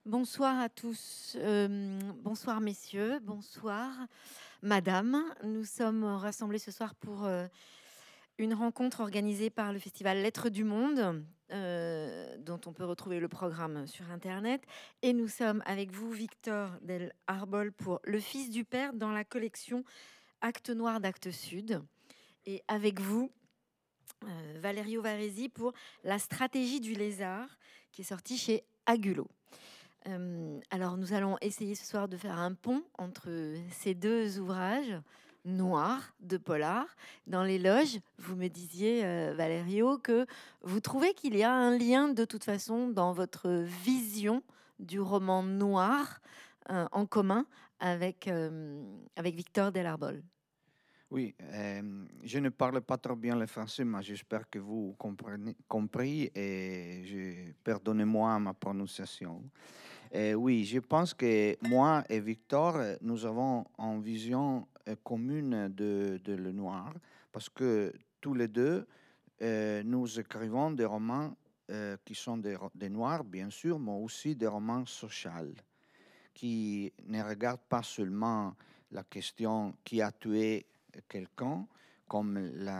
Bonsoir à tous, bonsoir messieurs, bonsoir madame. Nous sommes rassemblés ce soir pour une rencontre organisée par le festival Lettres du Monde, dont on peut retrouver le programme sur Internet. Et nous sommes avec vous, Victor Del Arbol, pour Le Fils du Père dans la collection Actes Noirs d'Actes Sud. Et avec vous, Valerio Varesi pour La Stratégie du Lézard, qui est sorti chez Agulot. Alors, nous allons essayer ce soir de faire un pont entre ces deux ouvrages noirs de polar. Dans les loges, vous me disiez, Valerio, que vous trouvez qu'il y a un lien de toute façon dans votre vision du roman noir en commun avec Victor Delarbol. Oui, je ne parle pas trop bien le français, mais j'espère que vous compris et pardonnez-moi ma prononciation. Oui, je pense que moi et Victor, nous avons une vision commune de le noir parce que tous les deux, nous écrivons des romans qui sont des noirs, bien sûr, mais aussi des romans sociaux qui ne regardent pas seulement la question qui a tué quelqu'un, comme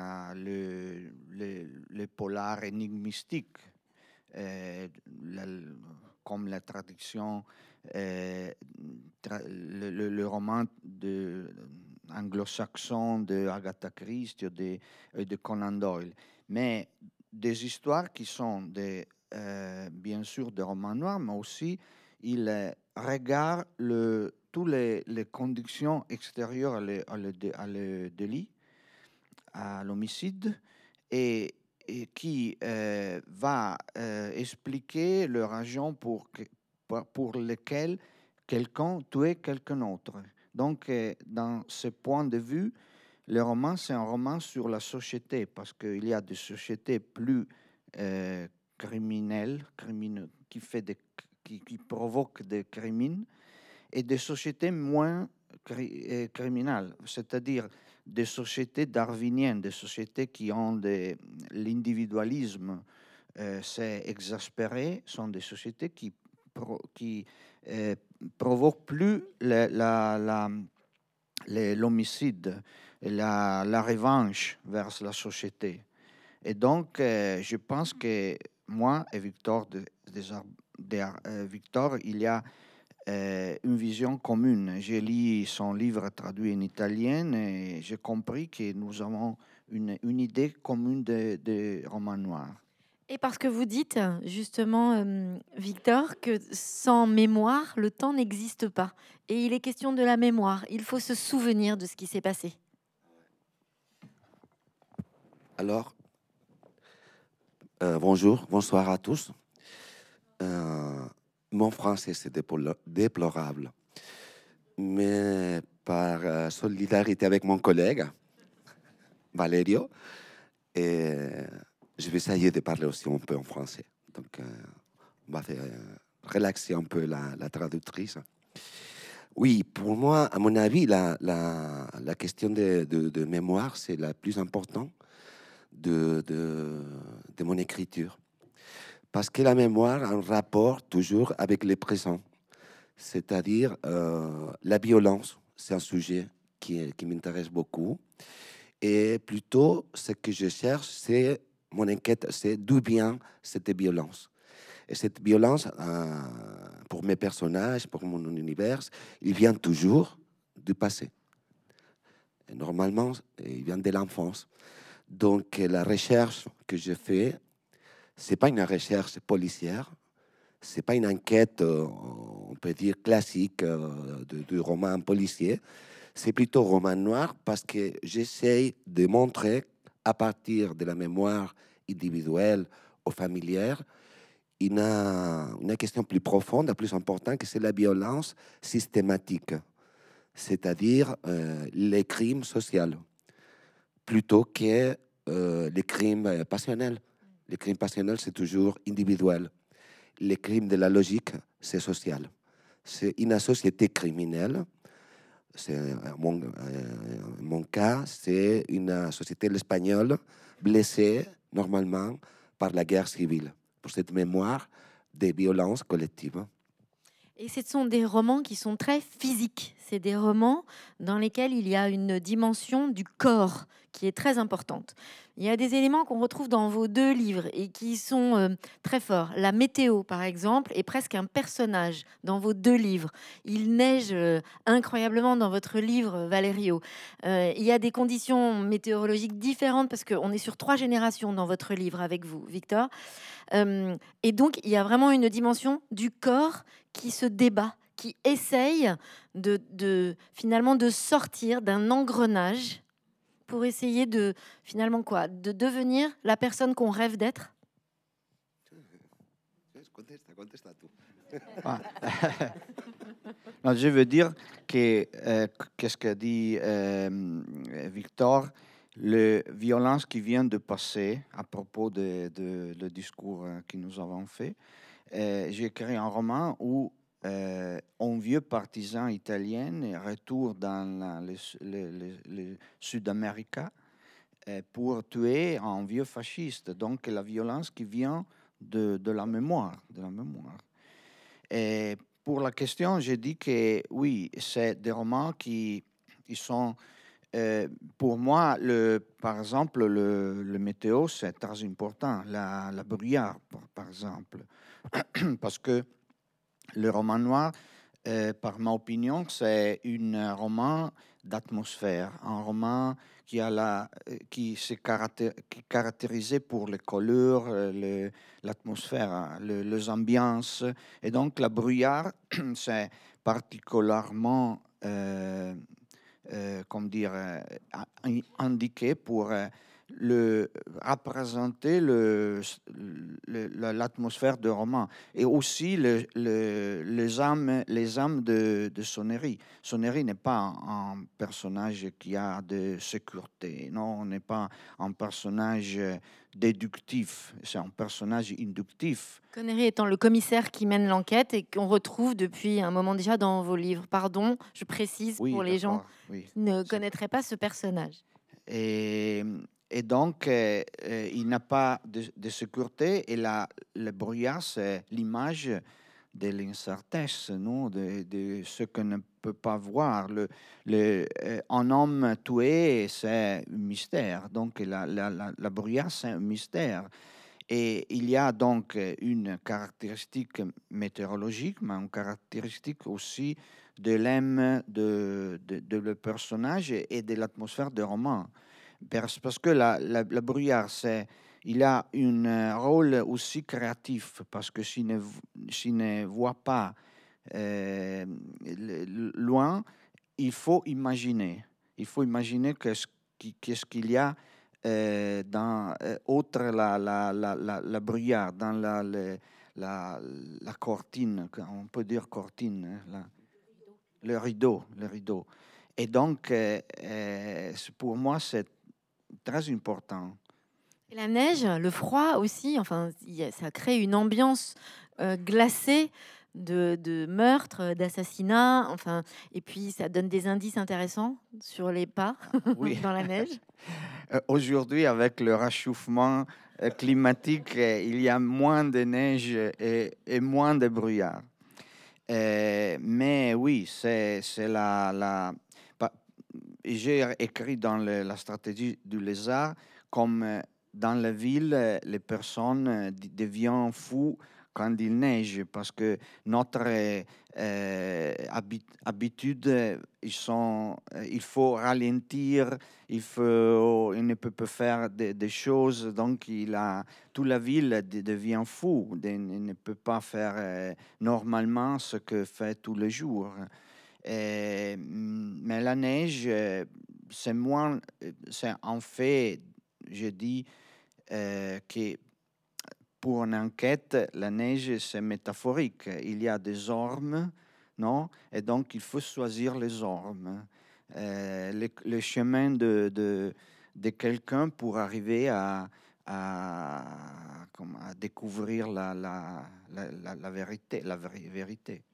le polar énigmistique, euh, la- comme la traduction, le roman anglo-saxon de Agatha Christie et de Conan Doyle, mais des histoires qui sont bien sûr des romans noirs, mais aussi il regarde toutes les conditions extérieures à le délit, à l'homicide, et qui va expliquer le raison pour lesquelles quelqu'un tuait quelqu'un d'autre. Donc, dans ce point de vue, le roman, c'est un roman sur la société, parce qu'il y a des sociétés plus criminelles, qui provoquent des crimes, et des sociétés moins criminelles, c'est-à-dire des sociétés darwiniennes, des sociétés qui ont l'individualisme c'est exaspéré, sont des sociétés qui euh, provoquent plus l'homicide, la revanche vers la société. Et donc, je pense que moi et Victor, Victor, il y a une vision commune. J'ai lu son livre traduit en italien et j'ai compris que nous avons une idée commune de roman noir. Et parce que vous dites justement, Victor, que sans mémoire, le temps n'existe pas. Et il est question de la mémoire. Il faut se souvenir de ce qui s'est passé. Alors, bonjour, bonsoir à tous. Euh, Mon français, c'est déplorable, mais par solidarité avec mon collègue, Valerio, et je vais essayer de parler aussi un peu en français. Donc, on va faire relaxer un peu la traductrice. Oui, pour moi, à mon avis, la question de mémoire, c'est la plus importante de mon écriture. Parce que la mémoire a un rapport toujours avec le présent, c'est-à-dire la violence, c'est un sujet qui m'intéresse beaucoup. Et plutôt, ce que je cherche, c'est mon enquête, c'est d'où vient cette violence. Et cette violence, pour mes personnages, pour mon univers, il vient toujours du passé. Et normalement, il vient de l'enfance. Donc, la recherche que je fais, c'est pas une recherche policière, c'est pas une enquête, on peut dire classique de roman policier. C'est plutôt roman noir parce que j'essaye de montrer à partir de la mémoire individuelle ou familière une question plus profonde, plus importante, que c'est la violence systématique, c'est-à-dire les crimes sociaux, plutôt que les crimes passionnels. Les crimes passionnels, c'est toujours individuel. Les crimes de la logique, c'est social. C'est une société criminelle. C'est, mon cas, c'est une société espagnole blessée normalement par la guerre civile, pour cette mémoire des violences collectives. Et ce sont des romans qui sont très physiques. C'est des romans dans lesquels il y a une dimension du corps qui est très importante. Il y a des éléments qu'on retrouve dans vos deux livres et qui sont très forts. La météo, par exemple, est presque un personnage dans vos deux livres. Il neige incroyablement dans votre livre, Valerio. Il y a des conditions météorologiques différentes parce qu'on est sur 3 générations dans votre livre avec vous, Victor. Et donc, il y a vraiment une dimension du corps qui se débat, qui essaye finalement de sortir d'un engrenage pour essayer de finalement quoi, de devenir la personne qu'on rêve d'être. Contesta tú. Ah. Non, je veux dire que, qu'est-ce qu'a dit Victor, la violence qui vient de passer à propos de le discours que nous avons fait, j'ai écrit un roman où un vieux partisan italien retourne dans le Sud-Amérique pour tuer un vieux fasciste. Donc la violence qui vient de la mémoire, de la mémoire. Et pour la question, j'ai dit que oui, c'est des romans qui ils sont, pour moi, par exemple, le météo, c'est très important. La brouillard, par exemple. Parce que le roman noir, par ma opinion, c'est un roman d'atmosphère, un roman qui s'est caractérisé pour les couleurs, l'atmosphère, hein, les ambiances. Et donc, la brouillard, c'est particulièrement, comment dire, indiqué pour représenter l'atmosphère de roman et aussi les âmes de Sonnery. Sonnery n'est pas un personnage qui a de sécurité, non, on n'est pas un personnage déductif, c'est un personnage inductif. Connery étant le commissaire qui mène l'enquête et qu'on retrouve depuis un moment déjà dans vos livres. Pardon, je précise Oui, pour les gens d'accord, oui. qui ne connaîtraient pas ce personnage. Et, et donc, il n'a pas de sécurité et le brouillard, c'est l'image de l'incertesse, non? De ce qu'on ne peut pas voir. Un homme tué, c'est un mystère. Donc, la brouillard, c'est un mystère. Et il y a donc une caractéristique météorologique, mais une caractéristique aussi de l'âme de le personnage et de l'atmosphère du roman. Parce que la brouillard, il a un rôle aussi créatif, parce que s'il ne voit pas loin, il faut imaginer. Il faut imaginer qu'est-ce qu'il y a outre la brouillard, dans la cortine, on peut dire cortine, hein, le rideau, le rideau. Et donc, pour moi, c'est très important. Et la neige, le froid aussi, enfin, ça crée une ambiance glacée de meurtre, d'assassinat, enfin, et puis ça donne des indices intéressants sur les pas Oui. dans la neige. Aujourd'hui, avec le réchauffement climatique, il y a moins de neige et moins de brouillard. Mais oui, c'est j'ai écrit dans la stratégie du lézard, comme dans la ville, les personnes deviennent fous quand il neige, parce que notre habitude, il faut ralentir, il ne peut pas faire des choses, donc toute la ville devient fou, il ne peut pas faire normalement ce que fait tous les jours. Mais la neige, c'est moins, c'est en fait, je dis que pour une enquête, la neige, c'est métaphorique. Il y a des ormes, non? Et donc, il faut choisir les ormes. Le chemin de quelqu'un pour arriver à découvrir la vérité, vérité.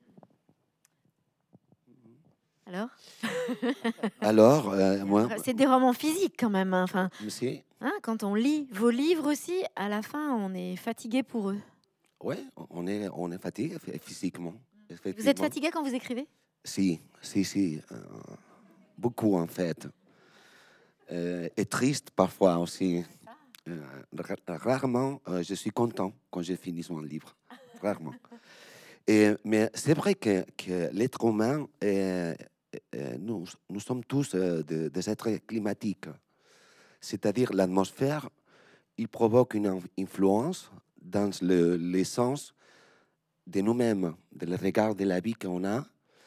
Alors, Alors, moi, c'est des romans physiques quand même, hein. Enfin, si, hein, quand on lit vos livres aussi, à la fin, on est fatigué pour eux. ouais, on est fatigué physiquement. Vous êtes effectivement. fatigué quand vous écrivez? Si, beaucoup en fait. Et triste parfois aussi. Rarement, je suis content quand j'ai fini mon livre. Rarement. Mais c'est vrai que l'être humain, nous sommes tous des êtres climatiques. C'est-à-dire l'atmosphère, il provoque une influence dans l'essence de nous-mêmes, de le regard de la vie qu'on a.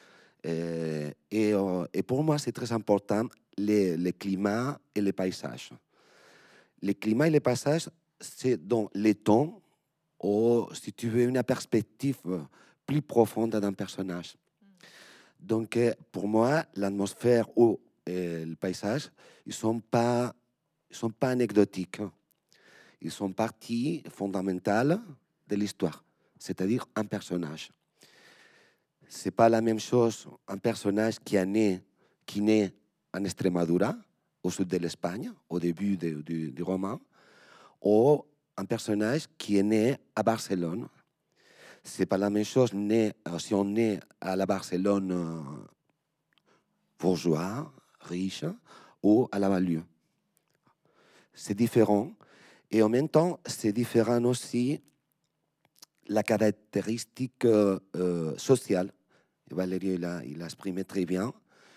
Et pour moi, c'est très important, les climats et les paysages. Les climats et les paysages, c'est dans les temps ou, si tu veux, une perspective plus profonde d'un personnage. Donc, pour moi, l'atmosphère ou le paysage, ils ne sont pas anecdotiques. Ils sont partie fondamentale de l'histoire, c'est-à-dire un personnage. C'est pas la même chose un personnage qui naît en Extremadura, au sud de l'Espagne, au début du roman, ou un personnage qui est né à Barcelone. C'est pas la même chose si on naît à la Barcelone bourgeois, riche, ou à la banlieue. C'est différent. Et en même temps, c'est différent aussi la caractéristique sociale. Valérie, il a exprimé très bien.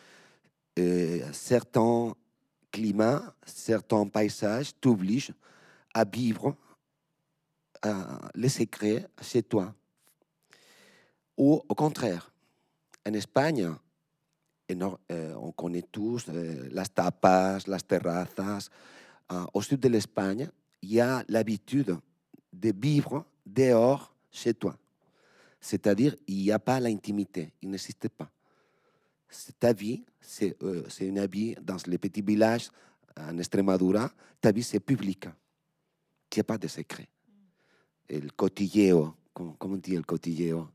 Certains climats, certains paysages t'obligent à vivre les secrets chez toi. Ou au contraire, en Espagne, on connaît tous las tapas, las terrazas. Au sud de l'Espagne, il y a l'habitude de vivre dehors chez toi. C'est-à-dire, il n'y a pas l'intimité, il n'existe pas. Ta vie, c'est une vie dans les petits villages en Extremadura, ta vie, c'est public. Il n'y a pas de secret. El cotilleo, comment on dit el cotilleo?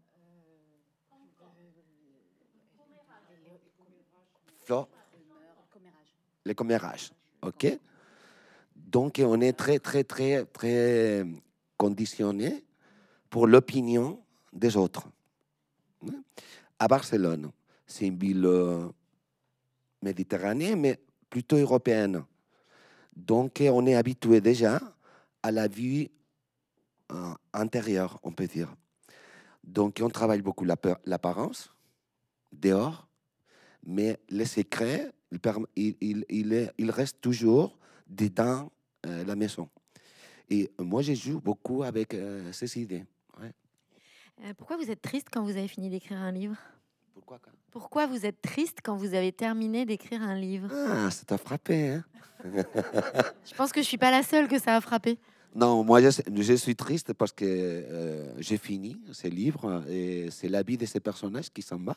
Le commérage, ok? Donc, on est très, très, très, très conditionné pour l'opinion des autres. À Barcelone, c'est une ville méditerranéenne, mais plutôt européenne. Donc, on est habitué déjà à la vie intérieure, on peut dire. Donc, on travaille beaucoup l'apparence, dehors, mais les secrets, il reste toujours dedans la maison. Et moi, je joue beaucoup avec ces idées. Ouais. Pourquoi vous êtes triste quand vous avez fini d'écrire un livre? Pourquoi vous êtes triste quand vous avez terminé d'écrire un livre? Ah, ça t'a frappé, hein? Je pense que je suis pas la seule que ça a frappé. Non, moi, je suis triste parce que j'ai fini ce livre et c'est la vie de ces personnages qui s'en va.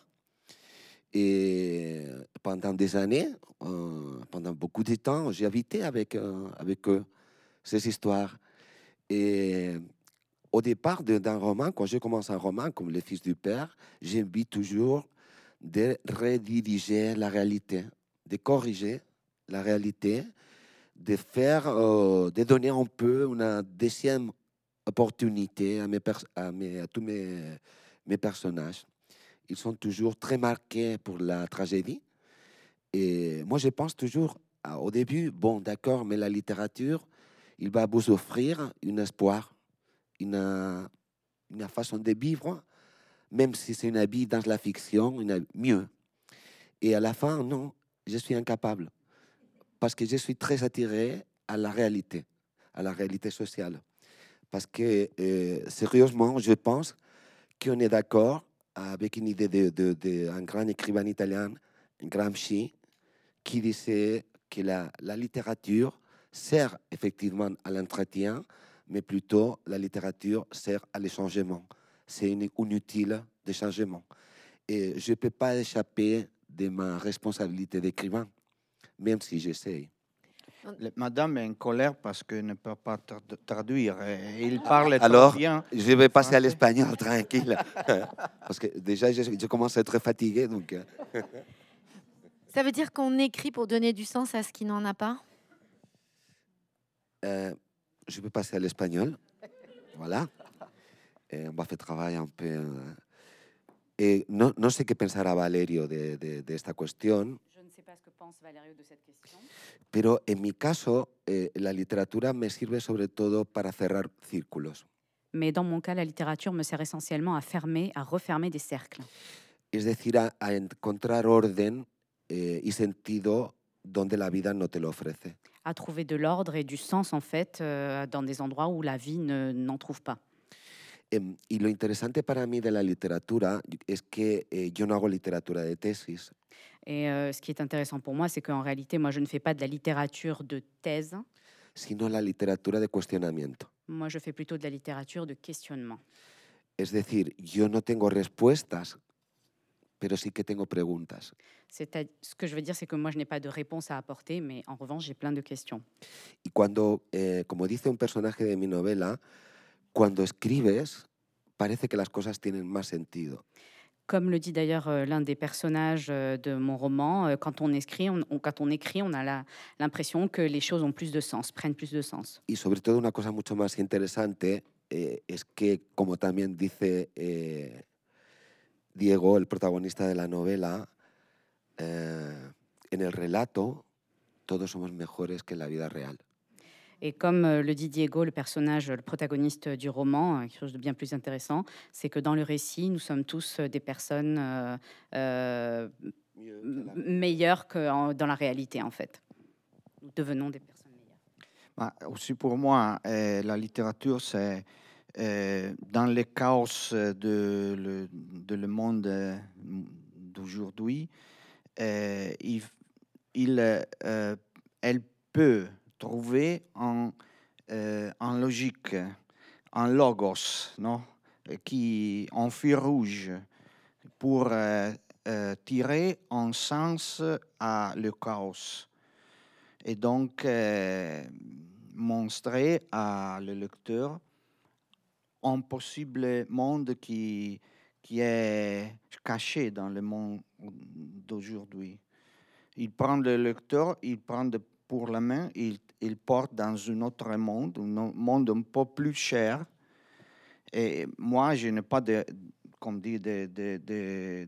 Et pendant des années, pendant beaucoup de temps, j'ai habité avec eux ces histoires. Et au départ d'un roman, quand je commence un roman comme Le Fils du Père, j'invite toujours de rediriger la réalité, de corriger la réalité, de faire, de donner un peu une deuxième opportunité à tous mes personnages. Ils sont toujours très marqués pour la tragédie. Et moi, je pense toujours, au début, bon, d'accord, mais la littérature, il va vous offrir un espoir, une façon de vivre, même si c'est une vie dans la fiction, mieux. Et à la fin, non, je suis incapable. Parce que je suis très attiré à la réalité sociale. Parce que, sérieusement, je pense qu'on est d'accord avec une idée d'un grand écrivain italien, Gramsci, qui disait que la littérature sert effectivement à l'entretien, mais plutôt la littérature sert à l'échangement. C'est inutile de changement. Et je ne peux pas échapper de ma responsabilité d'écrivain, même si j'essaye. Madame est en colère parce qu'elle ne peut pas traduire. Et il parle Alors, trop bien. je vais passer à l'espagnol, tranquille. Parce que déjà, je commence à être fatigué. Donc... Ça veut dire qu'on écrit pour donner du sens à ce qui n'en a pas? Je vais passer à l'espagnol. Voilà. Et on va faire travailler un peu. No sé qué pensará Valerio de esta cuestión. Je ne sais pas ce que pense Valerio de cette question. Pero en mi caso, la literatura me sirve sobre todo para cerrar círculos. Mais dans mon cas, la littérature me sert essentiellement à refermer des cercles, Es decir, a encontrar orden y sentido donde la vida no te lo ofrece. à trouver de l'ordre et du sens, en fait, dans des endroits où la vie n'en trouve pas. Y lo interesante para mí de la literatura es que yo no hago literatura de tesis, Et ce qui est intéressant pour moi, c'est qu'en réalité, moi, je ne fais pas de la littérature de thèse. sino la literatura de cuestionamiento. Moi, je fais plutôt de la littérature de questionnement. Es decir, yo no tengo respuestas, pero sí que tengo preguntas. Ce que je veux dire, c'est que moi, je n'ai pas de réponse à apporter, mais en revanche, j'ai plein de questions. Y cuando, como dice un personaje de mi novela, cuando escribes, parece que las cosas tienen más sentido. Comme le dit d'ailleurs l'un des personnages de mon roman, quand on écrit, on a l'impression que les choses ont plus de sens, prennent plus de sens. Y sobre todo una cosa mucho más interesante es que, como también dice Diego, el protagonista de la novela, en el relato todos somos mejores que en la vida real. Et comme le dit Diego, le personnage, le protagoniste du roman, quelque chose de bien plus intéressant, c'est que dans le récit, nous sommes tous des personnes meilleures que dans la réalité, en fait. Nous devenons des personnes meilleures. Aussi pour moi, la littérature, c'est dans le chaos de le monde d'aujourd'hui, elle peut trouver en logique, en logos, non? En fil rouge, pour tirer un sens à le chaos. Et donc, montrer à le lecteur un possible monde qui est caché dans le monde d'aujourd'hui. Il prend le lecteur, il prend pour la main, il porte dans un autre monde, un monde un peu plus cher. Et moi, je n'ai pas comme dit, de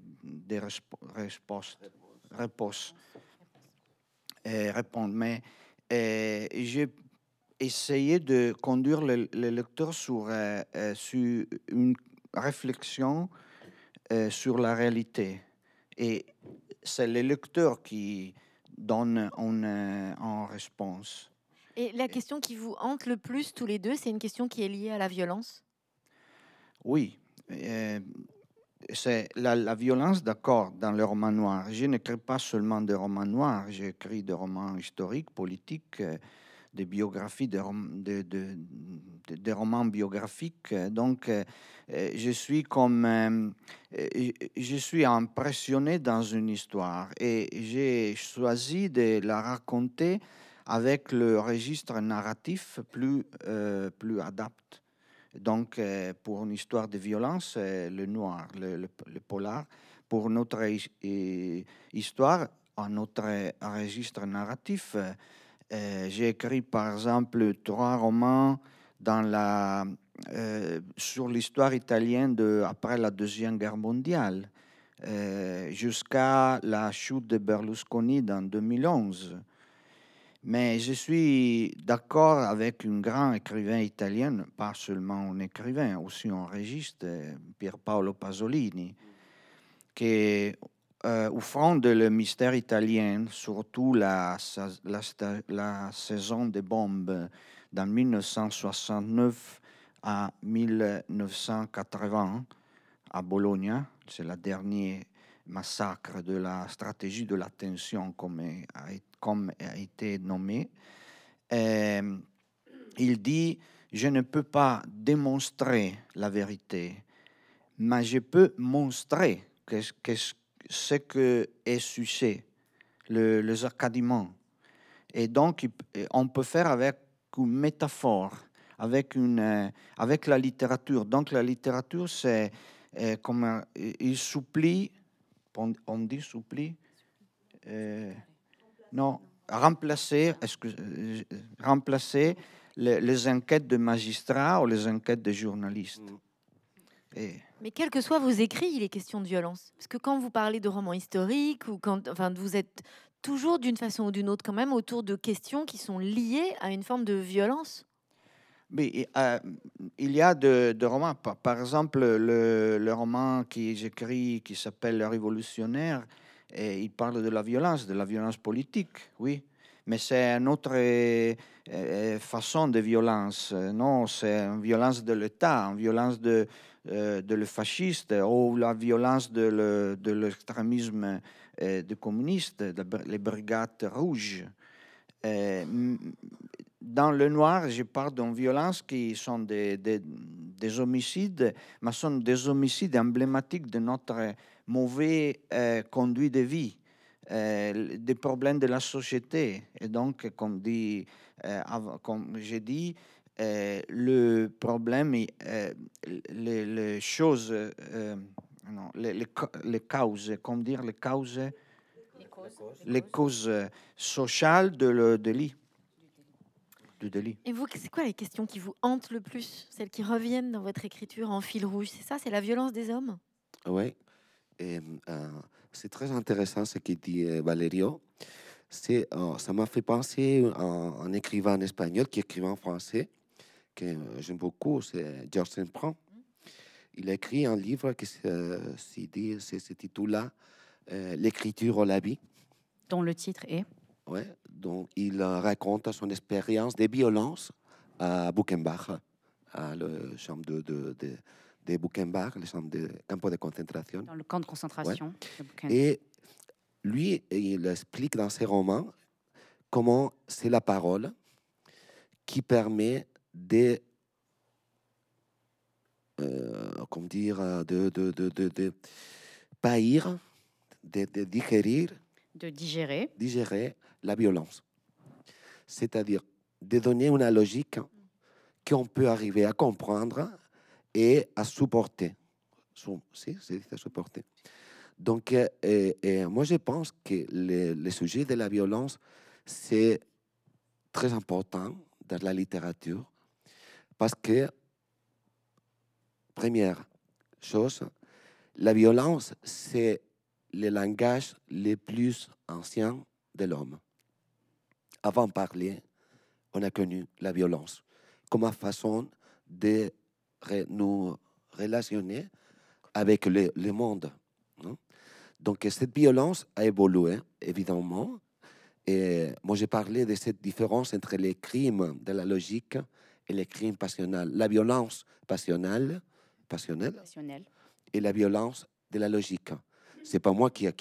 répondre. Mais j'ai essayé de conduire le lecteur sur une réflexion sur la réalité. Et c'est le lecteur qui donne en réponse. Et la question qui vous hante le plus tous les deux, c'est une question qui est liée à la violence? Oui, c'est la violence, d'accord, dans le roman noir. Je n'écris pas seulement des romans noirs, j'écris des romans historiques, politiques, des biographies, des romans biographiques. Donc, je suis impressionné dans une histoire et j'ai choisi de la raconter avec le registre narratif plus adapté. Donc, pour une histoire de violence, le noir, le polar. Pour notre histoire, un autre registre narratif, j'ai écrit par exemple 3 romans sur l'histoire italienne après la Deuxième Guerre mondiale, jusqu'à la chute de Berlusconi en 2011. Mais je suis d'accord avec un grand écrivain italien, pas seulement un écrivain, aussi un régiste, Pierpaolo Pasolini, qui, au fond de le mystère italien, surtout la saison des bombes dans 1969 à 1980 à Bologne, c'est le dernier massacre de la stratégie de la tension, comme a été nommé. Il dit, je ne peux pas démontrer la vérité, mais je peux montrer ce que est sujet, les académons. Et donc, on peut faire avec une métaphore, avec la littérature. Donc, la littérature, c'est comme il supplie, on dit supplie, non, remplacer les enquêtes de magistrats ou les enquêtes de journalistes. Et Mais quels que soient vos écrits, il est question de violence. Parce que quand vous parlez de romans historiques ou quand, enfin, vous êtes toujours d'une façon ou d'une autre quand même autour de questions qui sont liées à une forme de violence. mais, il y a de romans. Par exemple, le roman que j'écris qui s'appelle Le Révolutionnaire, et il parle de la violence politique, oui. Mais c'est une autre façon de violence. Non, c'est une violence de l'État, une violence de le fasciste ou la violence de l'extrémisme de communiste, les brigades rouges. Euh, Dans le noir, je parle d'une violence qui sont des homicides, mais sont des homicides emblématiques de notre mauvais conduit de vie, des problèmes de la société. Et donc, comme j'ai dit, le problème, les choses, non, les causes, comme dire, les causes sociales de délit. Du délit. Et vous, c'est quoi les questions qui vous hantent le plus, celles qui reviennent dans votre écriture en fil rouge? C'est ça, c'est la violence des hommes? Oui, et, c'est très intéressant ce que dit Valerio. Ça m'a fait penser à un écrivain espagnol qui écrivait en français, que j'aime beaucoup, c'est Georges Saint-Prant. Il a écrit un livre qui se titule L'écriture ou la vie. Dont le titre est Ouais, donc il raconte son expérience de violence à Buchenwald, à le champ de Buchenwald, le champ de campo de concentration. dans le camp de concentration de Buchenwald. Et lui, il explique dans ses romans comment c'est la parole qui permet de, comment dire, de païr, de De digérer, digérer la violence. C'est-à-dire de donner une logique qu'on peut arriver à comprendre et à supporter. Si, c'est supporter. Donc, moi, je pense que le sujet de la violence, c'est très important dans la littérature parce que, première chose, la violence, c'est le langage le plus ancien de l'homme. Avant de parler, on a connu la violence comme façon de nous relationner avec le monde. Non? Donc, cette violence a évolué, évidemment. Et moi, j'ai parlé de cette différence entre les crimes de la logique et les crimes passionnels. La violence passionnelle passionnel. et la violence de la logique. C'est pas moi qui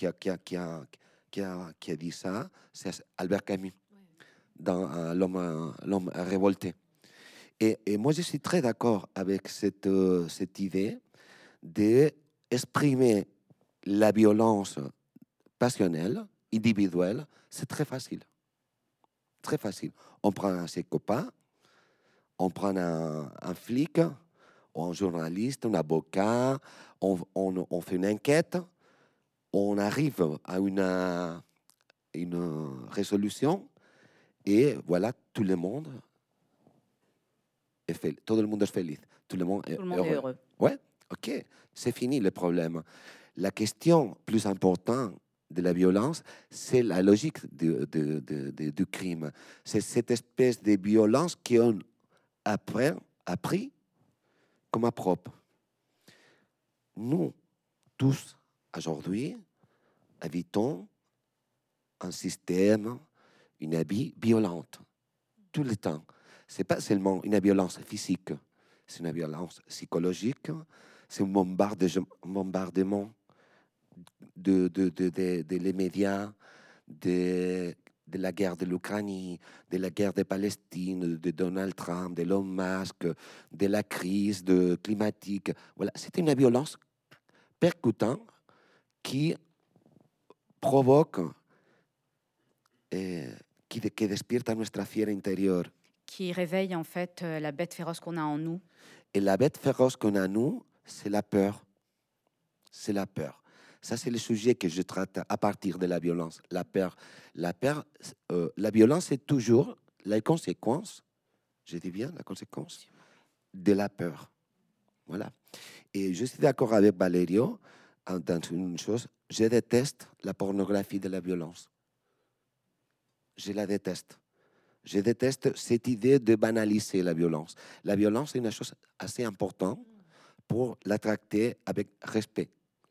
a dit ça, c'est Albert Camus dans l'homme révolté. Et moi, je suis très d'accord avec cette idée d'exprimer la violence passionnelle, individuelle. C'est très facile. Très facile. On prend ses copains, on prend un flic, un journaliste, un avocat, on fait une enquête, on arrive à une résolution et voilà, tout le monde est feliz. Tout le monde est feliz. Tout le monde est heureux. Ouais, ok, c'est fini le problème. La question plus importante de la violence, c'est la logique du crime. C'est cette espèce de violence qu'on appris comme propre. Nous, tous, aujourd'hui, habitons un système, une vie violente, tout le temps. Ce n'est pas seulement une violence physique, c'est une violence psychologique, c'est un bombardement de les médias, de la guerre de l'Ukraine, de la guerre de Palestine, de Donald Trump, de Elon Musk, de la crise climatique. Voilà, c'est une violence percutante qui provoque, qui despierta nuestra fiera intérieure. Qui réveille en fait la bête féroce qu'on a en nous. Et la bête féroce qu'on a en nous, c'est la peur. C'est la peur. Ça, c'est le sujet que je traite à partir de la violence. La peur. La violence, c'est toujours la conséquence, je dis bien, la conséquence de la peur. Voilà. Et je suis d'accord avec Valerio dans une chose, je déteste la pornographie de la violence. Je la déteste. Je déteste cette idée de banaliser la violence. La violence est une chose assez importante pour la traiter avec respect.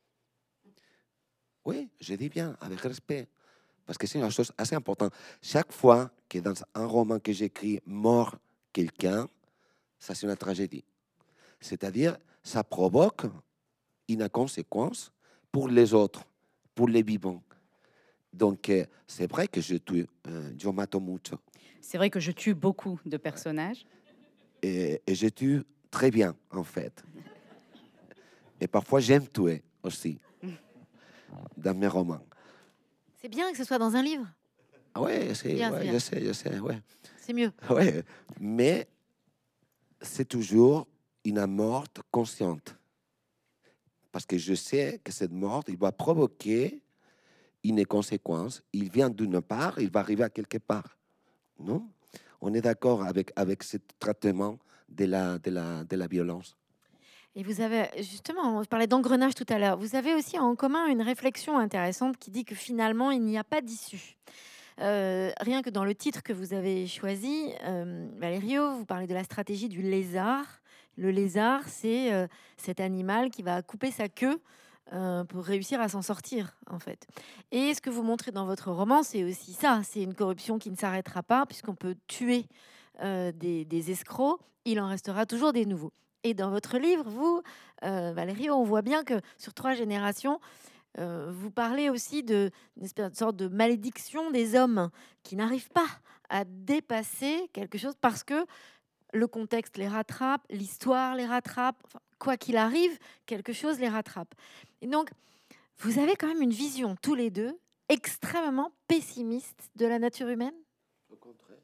Oui, je dis bien, avec respect. Parce que c'est une chose assez importante. Chaque fois que dans un roman que j'écris mort quelqu'un, ça c'est une tragédie. C'est-à-dire, ça provoque une conséquence pour les autres, pour les vivants. Donc, c'est vrai que je tue, yo mato mucho. C'est vrai que je tue beaucoup de personnages. Et je tue très bien, en fait. Et parfois, j'aime tuer aussi, dans mes romans. C'est bien que ce soit dans un livre. Ah ouais, Bien, ouais, c'est je sais, ouais. C'est mieux. Ouais, mais c'est toujours une mort consciente. Parce que je sais que cette mort, il va provoquer une conséquence. Il vient d'une part, il va arriver à quelque part. Non? On est d'accord avec ce traitement de la violence. Et vous avez justement, on parlait d'engrenage tout à l'heure, vous avez aussi en commun une réflexion intéressante qui dit que finalement, il n'y a pas d'issue. Rien que dans le titre que vous avez choisi, Valerio, vous parlez de la stratégie du lézard. Le lézard, c'est cet animal qui va couper sa queue pour réussir à s'en sortir, en fait. Et ce que vous montrez dans votre roman, c'est aussi ça. C'est une corruption qui ne s'arrêtera pas, puisqu'on peut tuer des escrocs, il en restera toujours des nouveaux. Et dans votre livre, vous, Valerio, on voit bien que sur 3 générations, vous parlez aussi d'une sorte de malédiction des hommes qui n'arrivent pas à dépasser quelque chose parce que le contexte les rattrape, l'histoire les rattrape, enfin, quoi qu'il arrive, quelque chose les rattrape. Et donc, vous avez quand même une vision tous les deux extrêmement pessimiste de la nature humaine. Au contraire.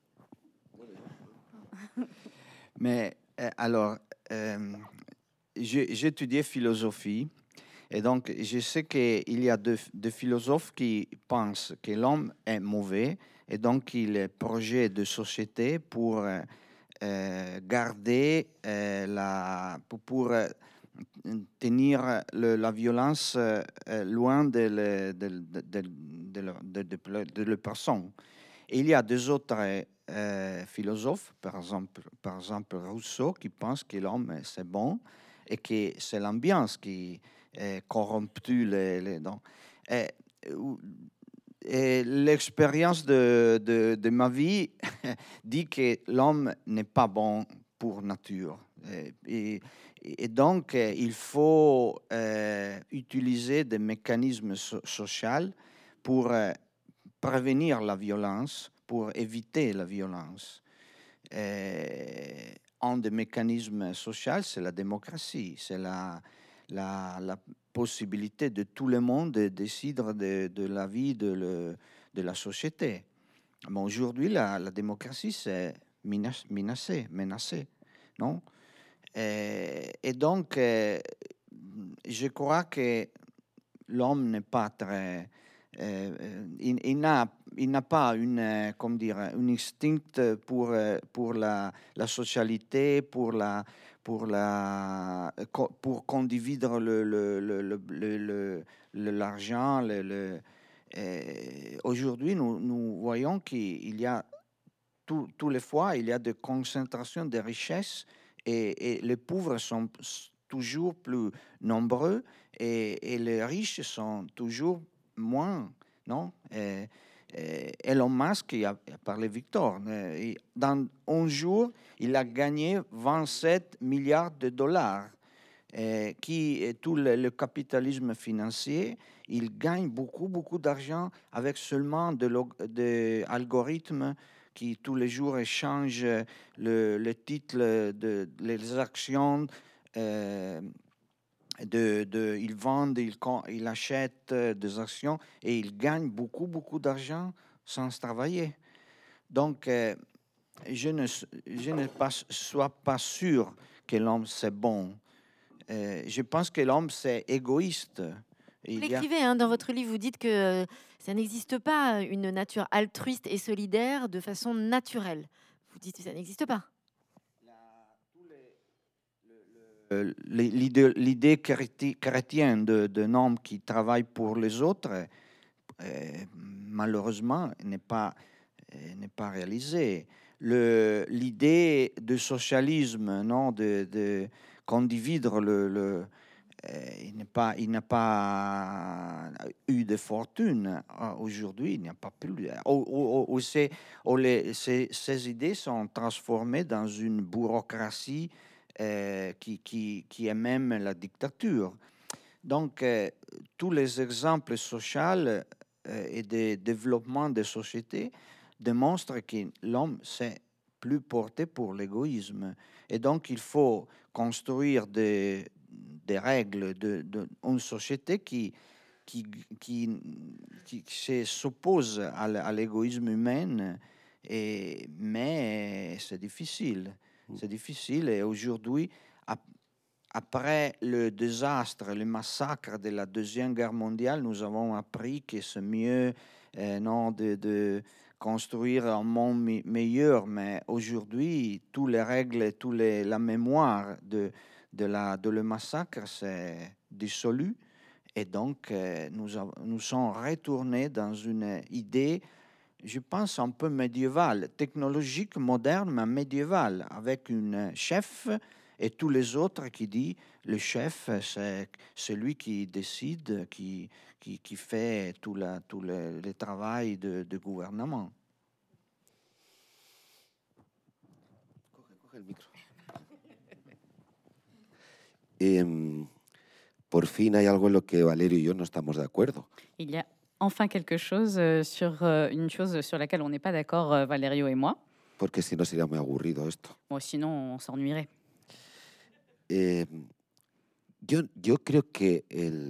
Mais alors, j'ai étudié philosophie et donc je sais qu'il y a des philosophes qui pensent que l'homme est mauvais et donc il projette de société pour garder pour tenir la violence loin de la personne. Et il y a des autres philosophes, par exemple Rousseau, qui pense que l'homme c'est bon et que c'est l'ambiance qui corrompt les dons. Et l'expérience de ma vie dit que l'homme n'est pas bon pour nature. Et donc, il faut utiliser des mécanismes sociaux pour prévenir la violence, pour éviter la violence. Un des mécanismes sociaux, c'est la démocratie, c'est la possibilité de tout le monde de décider de la vie de la société. Mais aujourd'hui, la démocratie, c'est menacée, non? Et donc, je crois que l'homme n'est pas très... il n'a pas comme dire, un instinct pour la socialité, pour condividre l'argent. Aujourd'hui, nous voyons qu'il y a tous les fois, il y a des concentrations de richesses et les pauvres sont toujours plus nombreux et les riches sont toujours moins, non? Elon Musk, il a parlé Victor, dans un jour, il a gagné 27 milliards de dollars. Tout le capitalisme financier, il gagne beaucoup d'argent avec seulement des algorithmes qui tous les jours échangent le titre les actions. Ils vendent, ils achètent des actions et ils gagnent beaucoup d'argent sans travailler. Donc, je ne suis pas sûr que l'homme c'est bon. Je pense que l'homme c'est égoïste. Vous l'écrivez dans votre livre, vous dites que ça n'existe pas une nature altruiste et solidaire de façon naturelle. Vous dites que ça n'existe pas. l'idée chrétienne d'un homme qui travaille pour les autres, malheureusement, n'est pas réalisée. L'idée de socialisme, non, qu'individre il n'a pas eu de fortune. Aujourd'hui, il n'y a pas plus. Ces idées sont transformées dans une bureaucratie qui est même la dictature. Donc, tous les exemples sociaux et de développement des sociétés démontrent que l'homme s'est plus porté pour l'égoïsme. Et donc, il faut construire des règles d'une société qui s'oppose à l'égoïsme humain. Mais c'est difficile. C'est difficile. Et aujourd'hui, après le désastre, le massacre de la Deuxième Guerre mondiale, nous avons appris que c'est mieux non, de construire un monde meilleur. Mais aujourd'hui, toutes les règles, la mémoire de le massacre s'est dissolue. Et donc, nous sommes retournés dans une idée, je pense, un peu médiévale, technologique, moderne, mais médiévale, avec un chef et tous les autres qui disent le chef, c'est celui qui décide, qui fait tout le travail de gouvernement. Coge el micro. Por fin hay algo en lo que Valerio y yo no estamos de acuerdo. Il y a enfin quelque chose une chose sur laquelle on n'est pas d'accord, Valerio et moi. Porque si no sería muy aburrido esto. Bon, sinon, on s'ennuierait. Yo creo que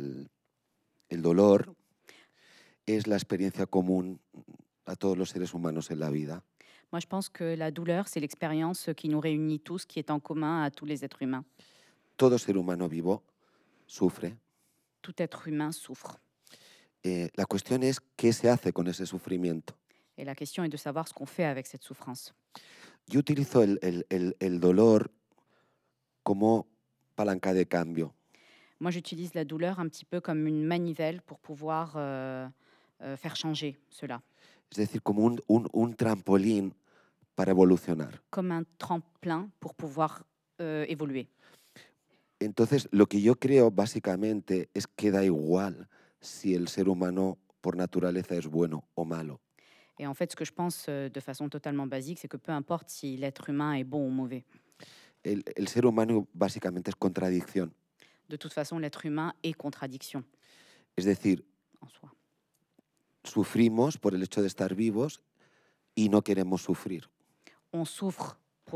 el dolor es la experiencia común a todos los seres humanos en la vida. Moi, je pense que la douleur, c'est l'expérience qui nous réunit tous, qui est en commun à tous les êtres humains. Todo ser humano vivo sufre. Tout être humain souffre. La cuestión es qué se hace con ese sufrimiento. Et la question est de savoir ce qu'on fait avec cette souffrance. Yo utilizo el dolor como palanca de cambio. Moi, j'utilise la douleur un petit peu comme une manivelle pour pouvoir faire changer cela. Es decir, como un trampolín para evolucionar. Comme un tremplin pour pouvoir évoluer. Entonces, lo que yo creo básicamente es que da igual si el ser humano por naturaleza es bueno o malo. Et en fait, ce que je pense de façon totalement basique, c'est que peu importe si l'être humain est bon ou mauvais. El ser humano básicamente es contradicción. De toute façon, l'être humain est contradiction Es decir, en soi. sufrimos por el hecho de estar vivos y no queremos sufrir. On souffre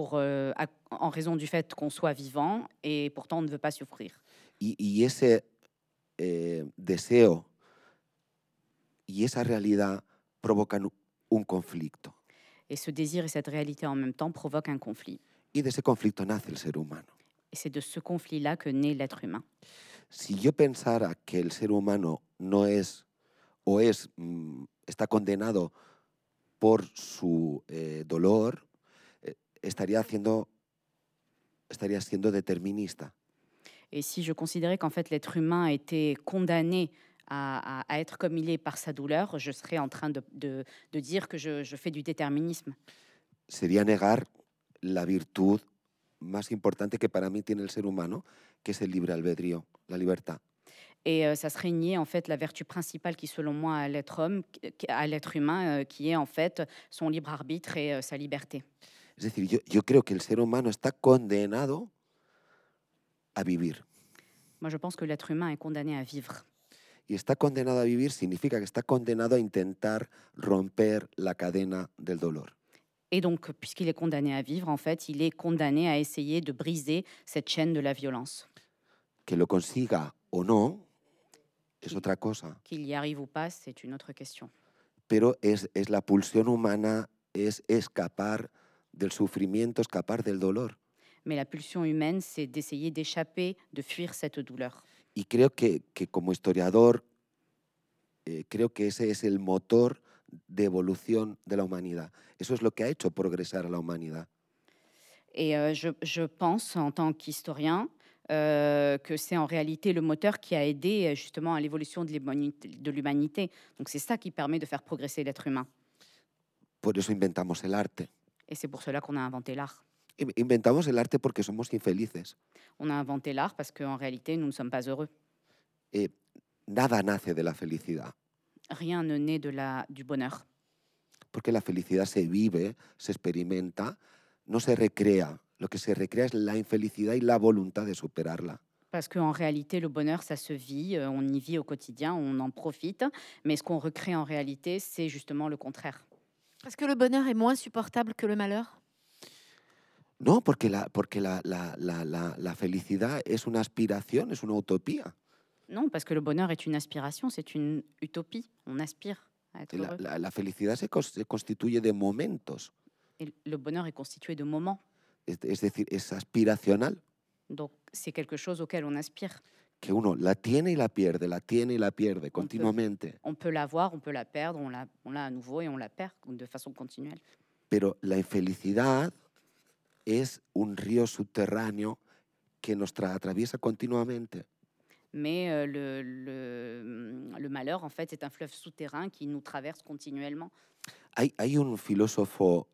en raison du fait qu'on soit vivant et pourtant on ne veut pas souffrir. Y ese deseo y esa realidad provocan un conflicto. Et ce désir et cette réalité en même temps provoquent un conflit. Y de ese conflicto nace el ser humano. Et c'est de ce conflit-là que naît l'être humain. Si yo pensara que el ser humano no es o está condenado por su dolor, estaría siendo determinista. Et si je considérais qu'en fait l'être humain était condamné à être comme il est par sa douleur, je serais en train de dire que je fais du déterminisme. Sería negar la virtud más importante que para mí tiene el ser humano, que es el libre albedrío, la libertad. Et ça serait nier en fait la vertu principale qui, selon moi, à l'être humain, qui est en fait son libre arbitre et sa liberté. Es decir, yo creo que el ser humano está condenado a vivir. Moi, je pense que l'être humain est condamné à vivre. Y está condenado a vivir significa que está condenado a intentar romper la cadena del dolor. Et donc, puisqu'il est condamné à vivre, en fait, il est condamné à essayer de briser cette chaîne de la violence. Que lo consiga o no es otra cosa. Qu'il y arrive ou pas, c'est une autre question. Pero es la pulsión humana, es escapar del sufrimiento, escapar del dolor. Mais la pulsion humaine, c'est d'essayer d'échapper, de fuir cette douleur. Y creo que como historiador, creo que ese es el motor de evolución de la humanidad. Eso es lo que ha hecho progresar a la humanidad. Et je pense, en tant qu'historien, que c'est en réalité le moteur qui a aidé justement à l'évolution de l'humanité. Donc c'est ça qui permet de faire progresser l'être humain. Por eso inventamos el arte. Et c'est pour cela qu'on a inventé l'art. Inventamos el arte porque somos infelices. On a inventé l'art parce qu'en réalité, nous ne sommes pas heureux. Eh, Nada nace de la felicidad, Rien ne naît du bonheur. porque la felicidad se vive, se experimenta, no se recrea. Lo que se recrea es la infelicidad y la voluntad de superarla. Parce qu'en réalité, le bonheur, ça se vit, on y vit au quotidien, on en profite. Mais ce qu'on recrée en réalité, c'est justement le contraire. Parce que le bonheur est moins supportable que le malheur? No, porque la felicidad es una aspiración, es una utopía. Non, parce que le bonheur est une aspiration, c'est une utopie. On aspire à être heureux. La felicidad se constituye de momentos, Et le bonheur est constitué de moments. es decir, es aspiracional, Donc, c'est quelque chose auquel on aspire. que uno la tiene y la pierde continuamente. On peut l'avoir, on peut la perdre, on l'a à nouveau et on la perd de façon continuelle. Pero la infelicidad es un río subterráneo que nos atraviesa continuamente. Mais le malheur, en fait, c'est un fleuve souterrain qui nous traverse continuellement. Hay un filósofo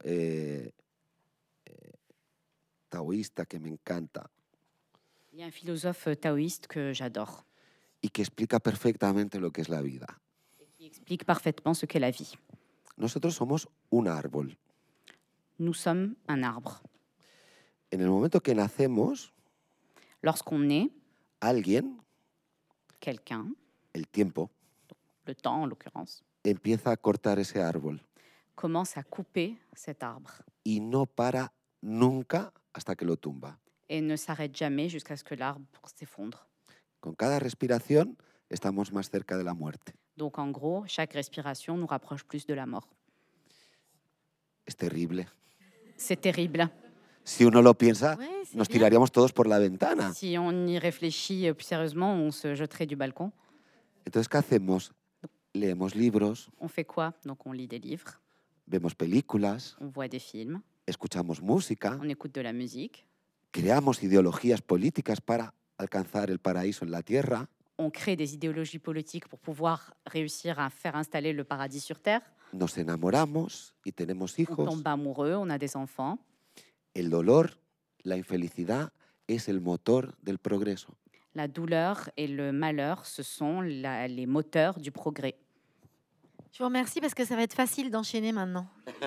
taoísta que me encanta Il y a un philosophe taoïste que j'adore y que explica perfectamente lo que es la vida. et qui explique parfaitement ce qu'est la vie. Nosotros somos un árbol. Nous sommes un arbre. En el momento que nacemos, Lorsqu'on naît, alguien, quelqu'un, el tiempo, le temps en l'occurrence, empieza a cortar ese árbol commence à couper cet arbre y no para nunca hasta que lo tumba. et ne s'arrête jamais jusqu'à ce que l'arbre s'effondre. Con cada respiración estamos más cerca de la muerte. Donc en gros, chaque respiration nous rapproche plus de la mort. Es terrible. C'est terrible. Si uno lo piensa, Ouais, c'est nos bien. tiraríamos todos por la ventana. Si on y réfléchit plus sérieusement, on se jetterait du balcon. Entonces, ¿qué hacemos? Leemos libros, On fait quoi? Donc on lit des livres, vemos películas, on voit des films, escuchamos música, on écoute de la musique, creamos ideologías políticas para alcanzar el paraíso en la tierra. on crée des idéologies politiques pour pouvoir réussir à faire installer le paradis sur Terre. Nos enamoramos y tenemos On hijos. tombe amoureux, on a des enfants. El dolor, la infelicidad es el motor del progreso. La douleur et le malheur, ce sont les moteurs du progrès. Je vous remercie parce que ça va être facile d'enchaîner maintenant.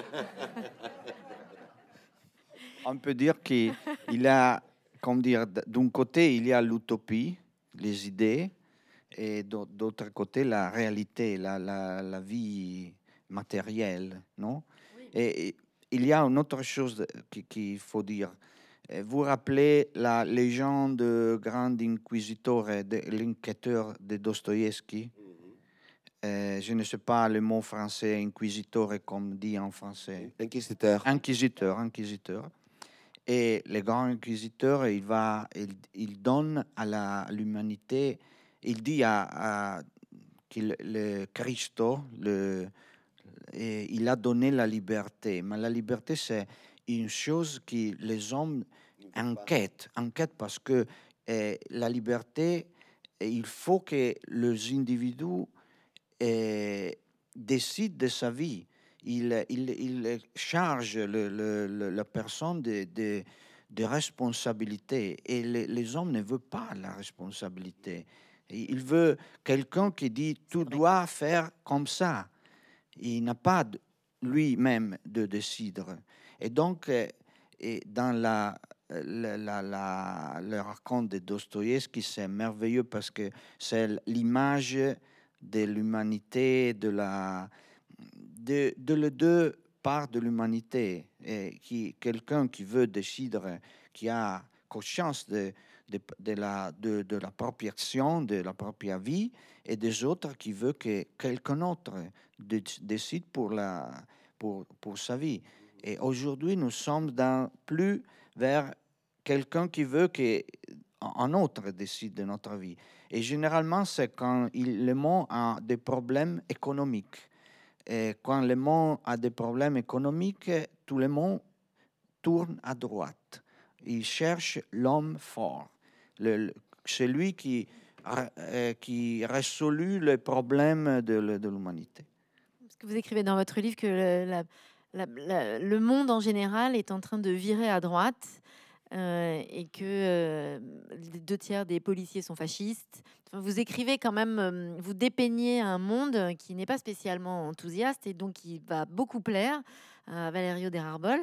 On peut dire qu'il y a, comme dire, d'un côté, il y a l'utopie, les idées, et d'autre côté, la réalité, la vie matérielle, non? Et il y a une autre chose qu'il faut dire. Vous rappelez la légende de Grand Inquisiteur, de l'enquêteur de Dostoïevski? Je ne sais pas le mot français, inquisiteur, comme dit en français. Inquisiteur. Inquisiteur. Et le grand inquisiteur, il donne à l'humanité, il dit que le Christo, il a donné la liberté. Mais la liberté, c'est une chose que les hommes enquêtent parce que la liberté, il faut que les individus décident de sa vie. Il charge la personne de responsabilité. Et les hommes ne veulent pas la responsabilité. Il veut quelqu'un qui dit « tu dois faire comme ça ». Il n'a pas lui-même de décider. Et donc, dans le raconte de Dostoïevski, c'est merveilleux parce que c'est l'image de l'humanité, de les deux parts de l'humanité, et quelqu'un qui veut décider, qui a conscience de la propre action, de la propre vie, et des autres qui veut que quelqu'un d'autre décide pour sa vie. Et aujourd'hui, nous sommes plus vers quelqu'un qui veut qu'un autre décide de notre vie. Et généralement, c'est quand le monde a des problèmes économiques. Et quand le monde a des problèmes économiques, tout le monde tourne à droite. Il cherche l'homme fort. c'est lui qui résout les problèmes de l'humanité. Parce que vous écrivez dans votre livre que le monde en général est en train de virer à droite et que les 2 tiers des policiers sont fascistes. Enfin, vous écrivez quand même, vous dépeignez un monde qui n'est pas spécialement enthousiaste et donc qui va beaucoup plaire à Valerio Delarbol.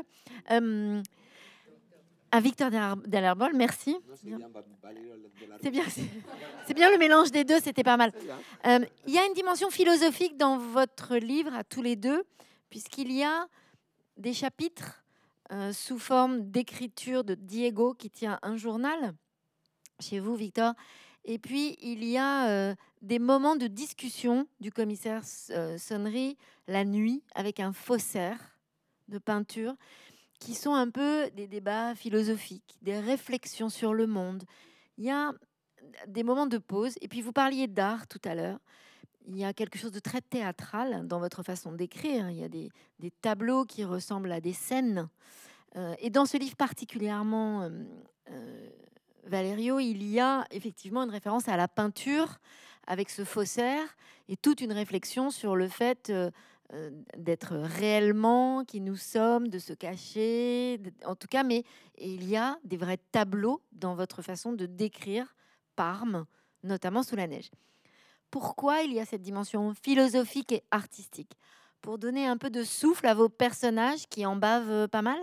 À Victor Delarbol, merci. C'est bien, c'est bien le mélange des deux, c'était pas mal. Il y a une dimension philosophique dans votre livre à tous les deux, puisqu'il y a des chapitres sous forme d'écriture de Diego qui tient un journal chez vous, Victor. Et puis, il y a des moments de discussion du commissaire Sonnery la nuit avec un faussaire de peinture qui sont un peu des débats philosophiques, des réflexions sur le monde. Il y a des moments de pause. Et puis, vous parliez d'art tout à l'heure. Il y a quelque chose de très théâtral dans votre façon d'écrire. Il y a des tableaux qui ressemblent à des scènes. Et dans ce livre particulièrement, Valerio, il y a effectivement une référence à la peinture avec ce faussaire et toute une réflexion sur le fait d'être réellement qui nous sommes, de se cacher, en tout cas, mais il y a des vrais tableaux dans votre façon de décrire Parme, notamment sous la neige. Pourquoi il y a cette dimension philosophique et artistique? Pour donner un peu de souffle à vos personnages qui en bavent pas mal?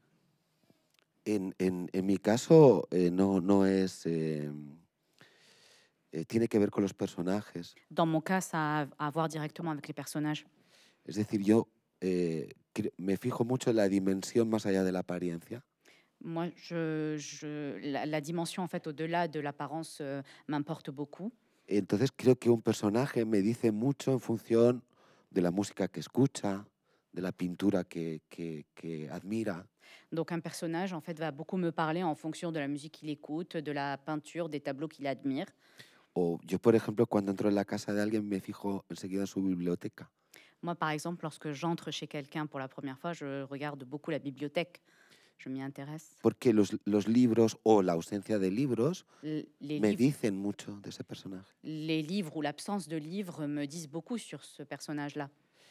En mi caso, no es... tiene que ver con los personajes. Dans mon cas, ça a à voir directement avec les personnages. Es decir, yo me fijo mucho en la dimensión más allá de la apariencia. Moi, la dimension en fait au-delà de l'apparence m'importe beaucoup. Entonces creo que un personaje me dice mucho en función de la música que escucha, de la pintura que admira. Donc un personnage en fait va beaucoup me parler en fonction de la musique qu'il écoute, de la peinture, des tableaux qu'il admire. O yo, por ejemplo, cuando entro en la casa de alguien me fijo enseguida en su biblioteca. Moi, par exemple, lorsque j'entre chez quelqu'un pour la première fois, je regarde beaucoup la bibliothèque. Je m'y intéresse. Porque los libros o la ausencia de libros Les me livres, dicen mucho de ese personaje. les livres ou l'absence de livres me disent beaucoup sur ce personnage-là.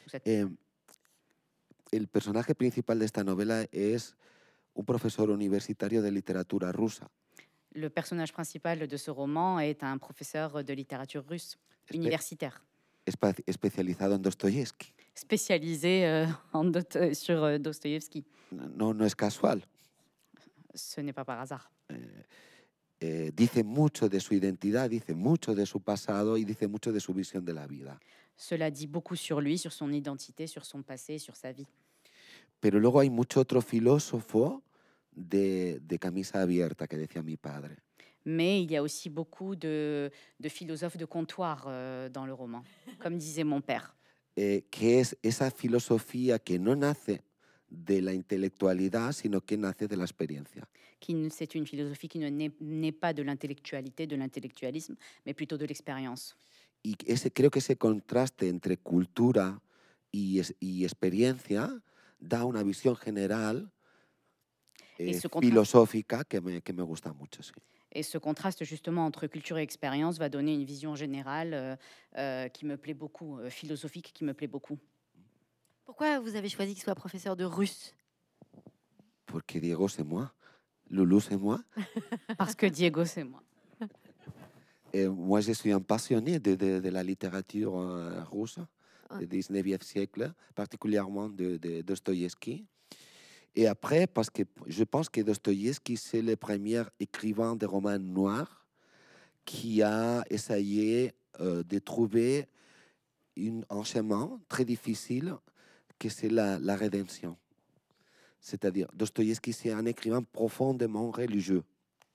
El personaje principal de esta novela es un profesor universitario de literatura rusa. Le personnage principal de ce roman est un professeur de littérature russe, universitaire, Especializado en Dostoyevsky. spécialisé sur Dostoïevski. No es casual. Ce n'est pas par hasard. Dice mucho de su identidad, dice mucho de su pasado y dice mucho de su visión de la vida. Cela dit beaucoup sur lui, sur son identité, sur son passé, sur sa vie. Pero luego hay mucho otro filósofo de camisa abierta que decía mi padre. Mais il y a aussi beaucoup de philosophes de comptoir dans le roman, comme disait mon père. Que es esa filosofía que no nace de la intelectualidad, sino que nace de la experiencia. C'est une philosophie qui ne naît pas de l'intellectualité, de l'intellectualisme, mais plutôt de l'expérience. Y creo que ese contraste entre cultura y experiencia da una visión general filosófica que me gusta mucho. Sí. Et ce contraste justement entre culture et expérience va donner une vision générale qui me plaît beaucoup, philosophique qui me plaît beaucoup. Pourquoi vous avez choisi qu'il soit professeur de russe? Porque Diego c'est moi, Loulou c'est moi. Parce que Diego c'est moi. Moi, je suis un passionné de la littérature russe du 19e siècle, particulièrement de Dostoïevski. Et après, parce que je pense que Dostoïevski, c'est le premier écrivain de romans noirs qui a essayé de trouver un chemin très difficile, que c'est la rédemption. C'est-à-dire, Dostoïevski, c'est un écrivain profondément religieux.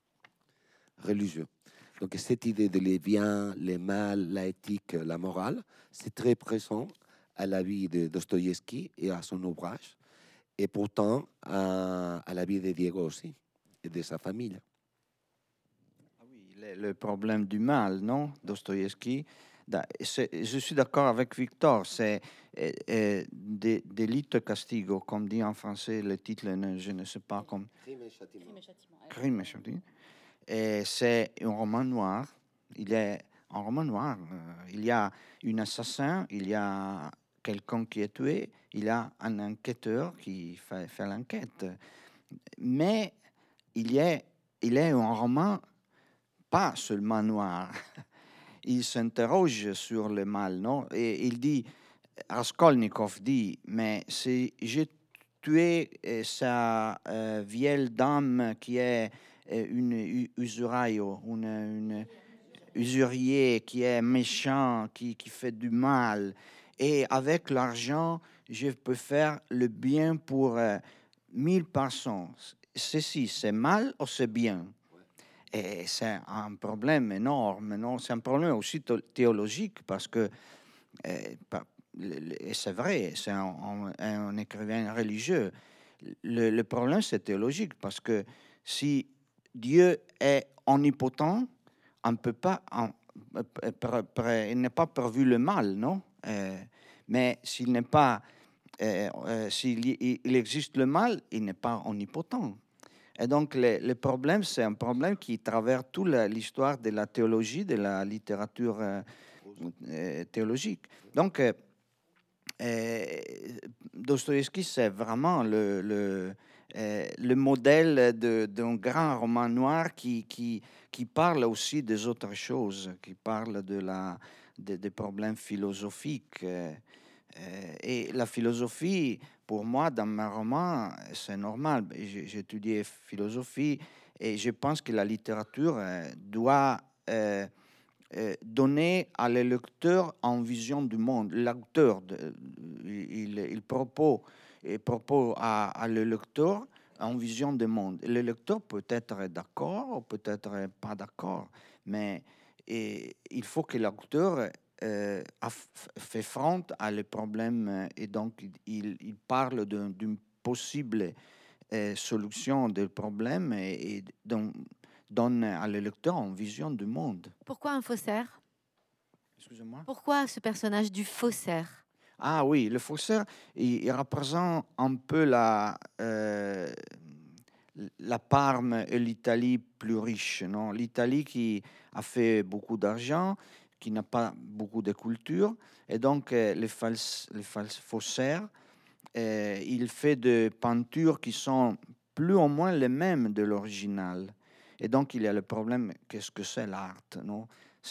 Donc, cette idée de les biens, les mal, la éthique, la morale, c'est très présent à la vie de Dostoïevski et à son ouvrage. Et pourtant, à la vie de Diego aussi, et de sa famille. Ah oui, le problème du mal, non, Dostoïevski. Je suis d'accord avec Victor, c'est Delito et Castigo, comme dit en français, le titre, je ne sais pas, comme... Crime et châtiment. Crime et châtiment. Et c'est un roman noir. Il est un roman noir. Il y a un assassin, il y a quelqu'un qui est tué, il y a un enquêteur qui fait l'enquête. Mais il est un roman pas seulement noir. Il s'interroge sur le mal, non? Et il dit, Raskolnikov dit, mais si j'ai tué sa vieille dame qui est une usuraille, une usurier qui est méchant, qui fait du mal, et avec l'argent, je peux faire le bien pour 1000 personnes. Ceci, c'est mal ou c'est bien? Et c'est un problème énorme, non? C'est un problème aussi théologique parce que, et c'est vrai, c'est un écrivain religieux. Le problème, c'est théologique parce que si Dieu est omnipotent, on ne peut pas, il n'est pas prévu le mal, non? Mais s'il n'est pas, s'il existe le mal, il n'est pas omnipotent. Et donc, le problème, c'est un problème qui traverse toute l'histoire de la théologie, de la littérature théologique. Donc, Dostoïevski, c'est vraiment le modèle d'un grand roman noir qui parle aussi des autres choses, qui parle des problèmes philosophiques. Et la philosophie, pour moi, dans mes romans, c'est normal. J'ai étudié philosophie et je pense que la littérature doit donner à le lecteur une vision du monde. L'auteur, il propose à le lecteur une vision du monde. Le lecteur peut être d'accord ou peut-être pas d'accord, mais il faut que l'auteur fait front à les problèmes et donc il parle d'une possible solution des problèmes et donne à le lecteur une vision du monde. Pourquoi un faussaire? Excusez-moi. Pourquoi ce personnage du faussaire? Ah oui, le faussaire, il représente un peu la Parme et l'Italie plus riche, non? L'Italie qui a fait beaucoup d'argent, qui n'a pas beaucoup de culture, et donc les faussaires, il fait des peintures qui sont plus ou moins les mêmes de l'original. Et donc il y a le problème, qu'est-ce que c'est l'art, non?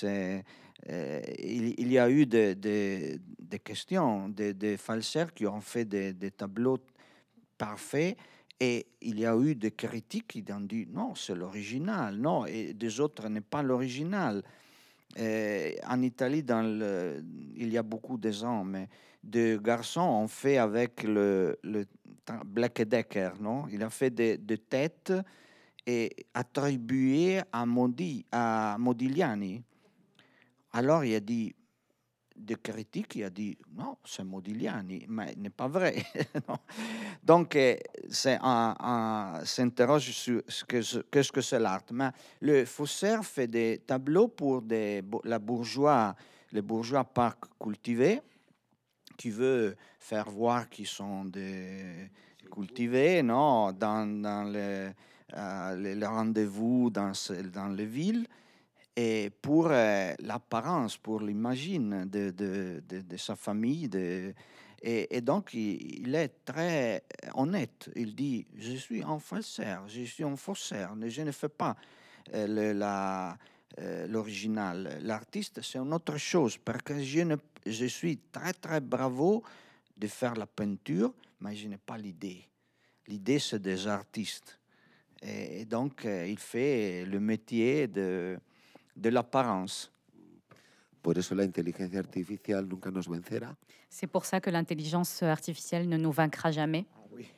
Il y a eu des questions, des falsaires qui ont fait des tableaux parfaits et il y a eu des critiques qui ont dit non, c'est l'original, non, et des autres n'est pas l'original. En Italie, il y a beaucoup d'exemples, mais de garçons ont fait avec le Black Decker, non? Il a fait des têtes et attribuées à Modigliani. Alors il a dit, des critiques, il a dit non, c'est Modigliani, mais ce n'est pas vrai. Non. Donc, s'interroge sur qu'est-ce que c'est l'art. Mais le faussaire fait des tableaux pour les bourgeois pas cultivés, qui veut faire voir qu'ils sont des cultivés, non, dans les rendez-vous dans les villes. Et pour l'apparence, pour l'imagine de sa famille. Et donc, il est très honnête. Il dit, je suis un faussaire, je suis un faussaire, mais je ne fais pas l'original. L'artiste, c'est une autre chose, parce que je suis très, très bravo de faire la peinture, mais je n'ai pas l'idée. L'idée, c'est des artistes. Et donc, il fait le métier de l'apparence. Por eso la inteligencia artificial nunca nos vencerá. C'est pour ça que l'intelligence artificielle ne nous vaincra jamais. Ah oui.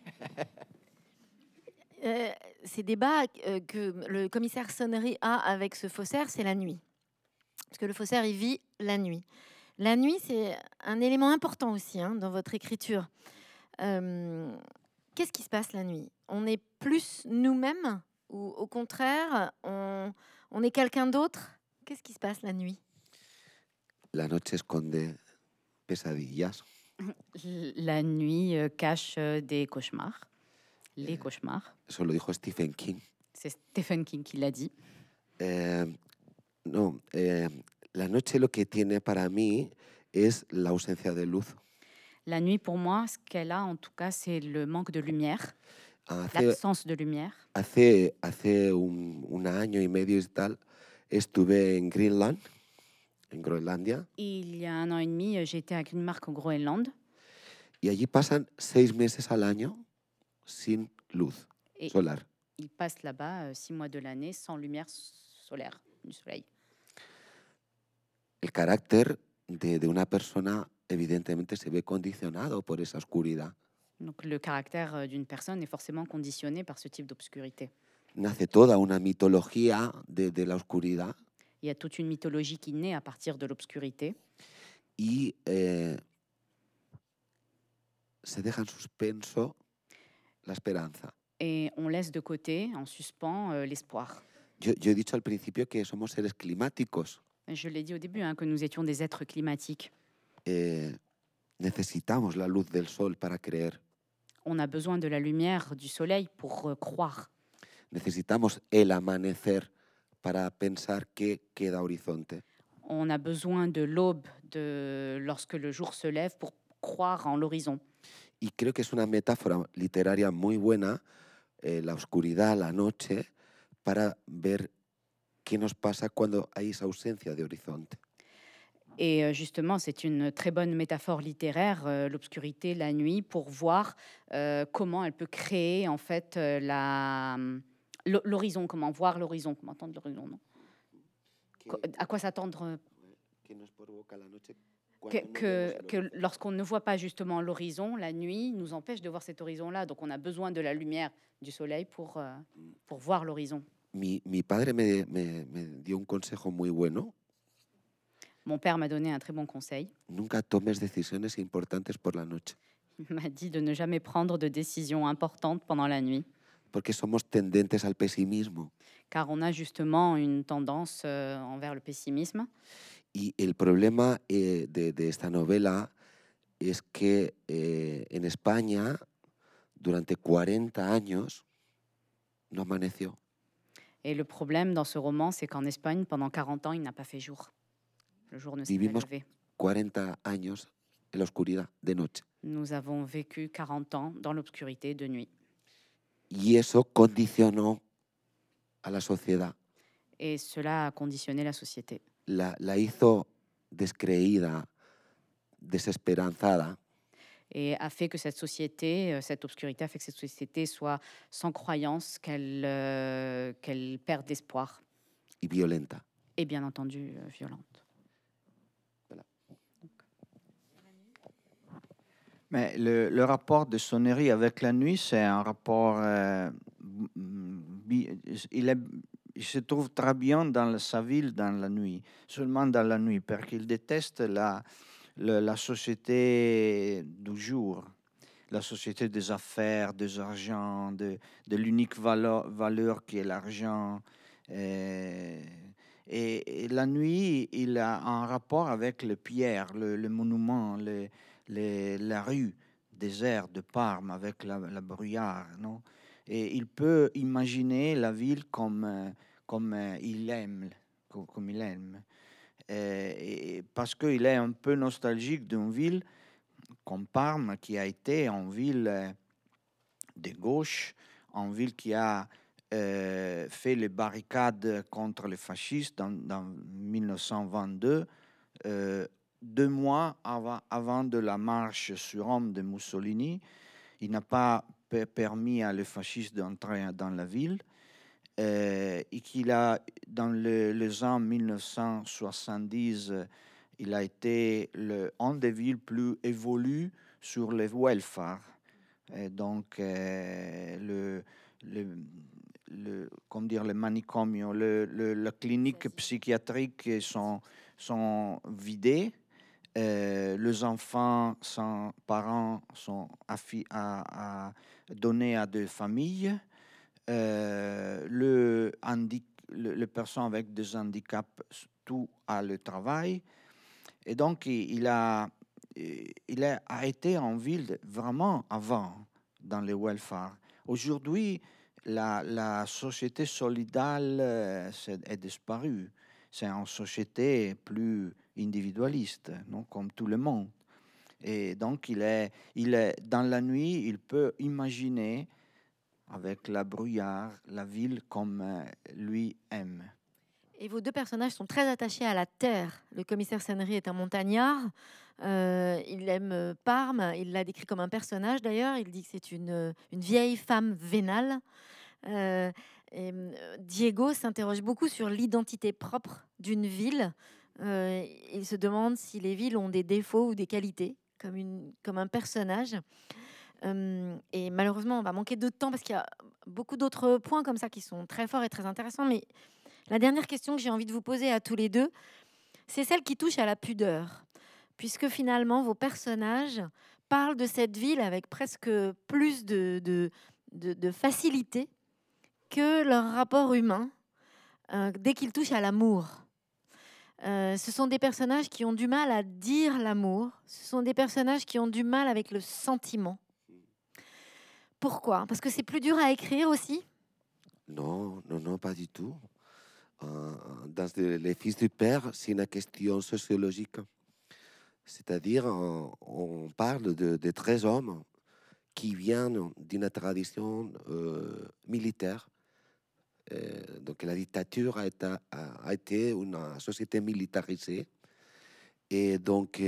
Ces débats que le commissaire Sonnery a avec ce faussaire, c'est la nuit. Parce que le faussaire, il vit la nuit. La nuit, c'est un élément important aussi dans votre écriture. Qu'est-ce qui se passe la nuit? On est plus nous-mêmes ou au contraire, on est quelqu'un d'autre? Qu'est-ce qui se passe la nuit? La noche esconde pesadillas. La nuit cache des cauchemars. Les cauchemars. Eso lo dijo Stephen King. C'est Stephen King qui l'a dit. Eh, no, la noche lo que tiene para mí es la ausencia de luz. La nuit, pour moi, ce qu'elle a, en tout cas, c'est le manque de lumière, Hace, l'absence de lumière. hace un año y medio y tal, estuve en Greenland, en Groenlandia, Il y a 1 an et demi, j'ai été à Greenmark au Groenland y allí pasan 6 meses al año sin luz et solar. il passe là-bas 6 mois de l'année sans lumière solaire, du soleil. El carácter de una persona evidentemente se ve condicionado por esa oscuridad. Donc le caractère d'une personne est forcément conditionné par ce type d'obscurité. Nace toda una mitología de la oscuridad Il y a toute une mythologie qui naît à partir de l'obscurité y se deja en suspenso la esperanza. et on laisse de côté, en suspens, l'espoir. Yo he dicho al principio que somos seres climáticos. Je l'ai dit au début, que nous étions des êtres climatiques. Necesitamos la luz del sol para creer. On a besoin de la lumière du soleil pour croire. Necesitamos el amanecer para pensar que queda horizonte. On a besoin de l'aube, lorsque le jour se lève, pour croire en l'horizon. Y creo que es una metáfora literaria muy buena, la oscuridad, la noche, para ver qué nos pasa cuando hay esa ausencia de horizonte. Et justement, c'est une très bonne métaphore littéraire, l'obscurité, la nuit, pour voir comment elle peut créer en fait l'horizon, comment voir l'horizon, comment attendre l'horizon, non? À quoi s'attendre que lorsqu'on ne voit pas justement l'horizon, la nuit nous empêche de voir cet horizon-là. Donc on a besoin de la lumière du soleil pour voir l'horizon. Mi padre me dio un consejo muy bueno. Mon père m'a donné un très bon conseil. Nunca tomes decisiones importantes por la noche. Il m'a dit de ne jamais prendre de décisions importantes pendant la nuit. Porque somos tendentes al pesimismo. Car on a justement une tendance envers le pessimisme. Y el problema de esta novela es que en España, durante 40 años, no amaneció. Et le problème dans ce roman, c'est qu'en Espagne, pendant 40 ans, il n'a pas fait jour. Le jour ne s'est pas levé. 40 años en la oscuridad de noche. Nous avons vécu 40 ans dans l'obscurité de nuit. Y eso condicionó a la sociedad. Et cela a conditionné la société. La hizo descreída, desesperanzada. Et a fait que cette société, cette obscurité a fait que cette société soit sans croyance, qu'elle perde d'espoir. Y violenta. Et bien entendu, violente. Voilà. Mais le rapport de Sonnery avec la nuit, c'est un rapport... il se trouve très bien dans sa ville dans la nuit, seulement dans la nuit, parce qu'il déteste la société du jour, la société des affaires, des argent, de l'unique valeur qui est l'argent. Et la nuit, il a un rapport avec les pierres, le monument, la rue déserte de Parme avec la brouillard, non? Et il peut imaginer la ville comme il aime, comme il aime. Et parce qu'il est un peu nostalgique d'une ville comme Parme, qui a été une ville de gauche, une ville qui a fait les barricades contre les fascistes dans 1922, 2 mois avant de la marche sur Rome de Mussolini. Il n'a pas permis à les fascistes d'entrer dans la ville. Et qu'il a, dans les ans 1970, il a été un des villes plus évoluées sur le welfare. Et donc, le manicomio, la clinique psychiatrique sont vidées. Les enfants sans parents sont donnés à des familles. Les personnes avec des handicaps, tout à le travail. Et donc, il a été en ville vraiment avant dans le welfare. Aujourd'hui, la société solidale est disparue. C'est une société plus individualiste, non, comme tout le monde. Et donc, il est dans la nuit, il peut imaginer avec la brouillard la ville comme lui aime. Et vos deux personnages sont très attachés à la terre. Le commissaire Senri est un montagnard. Il aime Parme. Il l'a décrit comme un personnage d'ailleurs. Il dit que c'est une vieille femme vénale. Diego s'interroge beaucoup sur l'identité propre d'une ville. Il se demande si les villes ont des défauts ou des qualités, comme un personnage. Et malheureusement, on va manquer de temps parce qu'il y a beaucoup d'autres points comme ça qui sont très forts et très intéressants. Mais la dernière question que j'ai envie de vous poser à tous les deux, c'est celle qui touche à la pudeur. Puisque finalement, vos personnages parlent de cette ville avec presque plus de facilité que leur rapport humain dès qu'ils touchent à l'amour. Ce sont des personnages qui ont du mal à dire l'amour. Ce sont des personnages qui ont du mal avec le sentiment. Pourquoi? Parce que c'est plus dur à écrire aussi? Non, non, non, pas du tout. Dans Les Fils du Père, c'est une question sociologique. C'est-à-dire, on parle de 13 hommes qui viennent d'une tradition militaire. Donc, la dictature a été une société militarisée. Et donc,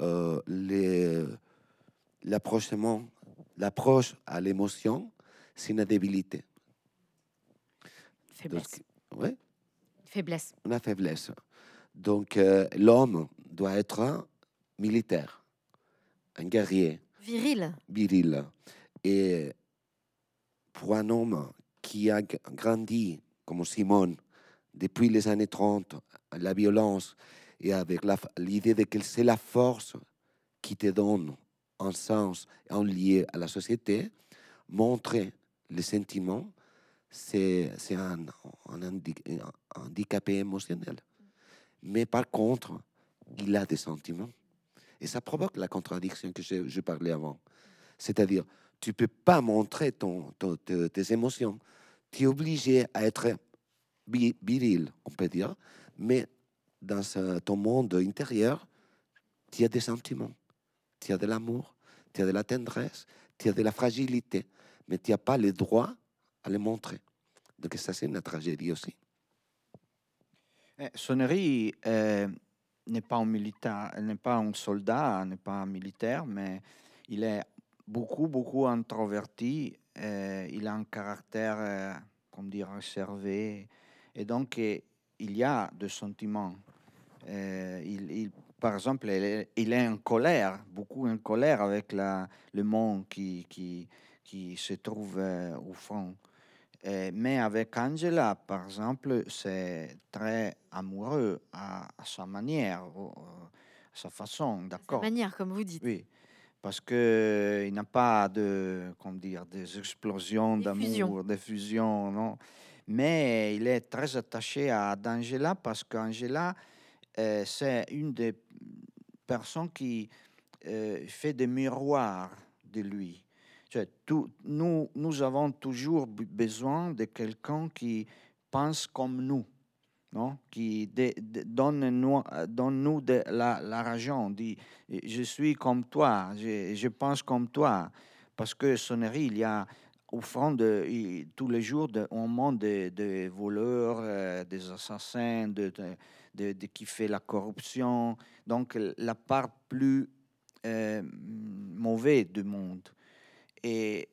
l'approche à l'émotion, c'est une débilité. Faiblesse. Ouais, Faiblesse. une faiblesse. Donc, l'homme doit être militaire, un guerrier, Viril. viril. Et pour un homme qui a grandi comme Simone depuis les années 30, la violence et avec l'idée de que c'est la force qui te donne un sens, un lien à la société, montrer les sentiments, c'est un handicapé émotionnel. Mais par contre, il a des sentiments. Et ça provoque la contradiction que je parlais avant. C'est-à-dire, tu ne peux pas montrer tes émotions. Tu es obligé à être viril, on peut dire, mais dans ton monde intérieur, tu as des sentiments, tu as de l'amour, tu as de la tendresse, tu as de la fragilité, mais tu n'as pas le droit à les montrer. Donc ça, c'est une tragédie aussi. Sonnery n'est pas un militaire, n'est pas un soldat, n'est pas un militaire, mais il est beaucoup introverti. Il a un caractère, comme dire, réservé. Et donc, il y a des sentiments. Par exemple, il est en colère, beaucoup en colère avec le monde qui se trouve au front. Mais avec Angela, par exemple, c'est très amoureux à sa manière, à sa façon, Sa d'accord? manière, comme vous dites. Oui, parce qu'il n'a pas comment dire, des explosions D'effusion. d'amour, d'effusion, non? Mais il est très attaché à Angela parce qu'Angela, c'est une des personnes qui fait des miroirs de lui. Nous avons toujours besoin de quelqu'un qui pense comme nous, non? Qui donne-nous la raison, dit je suis comme toi, je pense comme toi. Parce que Sonnery, il y a au fond tous les jours un monde de voleurs, des assassins, qui fait la corruption. Donc, la part plus mauvais du monde. Et,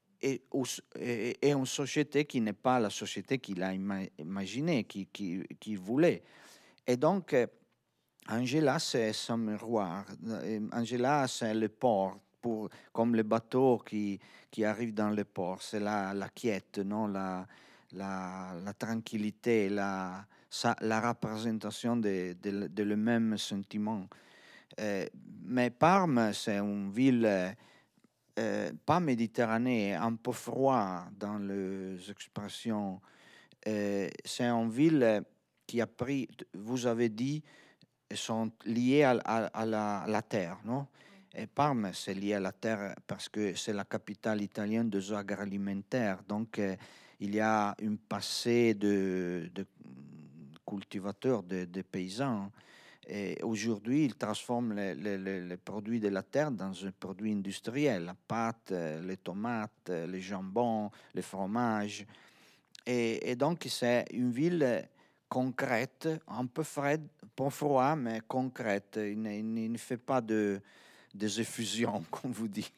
et une société qui n'est pas la société qu'il a imaginée, qui voulait. Et donc, Angela, c'est son miroir. Angela, c'est le port, comme le bateau qui arrive dans le port. C'est la quiète, non? La tranquillité, la représentation de le même sentiment. Mais Parme, c'est une ville pas méditerranée, un peu froid dans les expressions. C'est une ville qui a pris, vous avez dit, sont liées à la terre, non? Et Parme, c'est lié à la terre parce que c'est la capitale italienne des agroalimentaires. Donc, il y a un passé de cultivateurs, de paysans. Et aujourd'hui, ils transforment les produits de la terre dans un produit industriel. La pâte, les tomates, les jambons, les fromages. Et donc, c'est une ville concrète, un peu froid, mais concrète. Il ne fait pas des effusions, comme vous dites.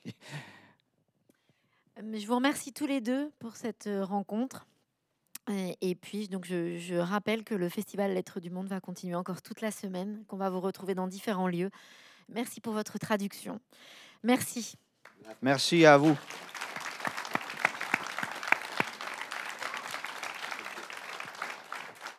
Je vous remercie tous les deux pour cette rencontre. Et puis, donc, je rappelle que le Festival Lettres du Monde va continuer encore toute la semaine, qu'on va vous retrouver dans différents lieux. Merci pour votre traduction. Merci. Merci à vous.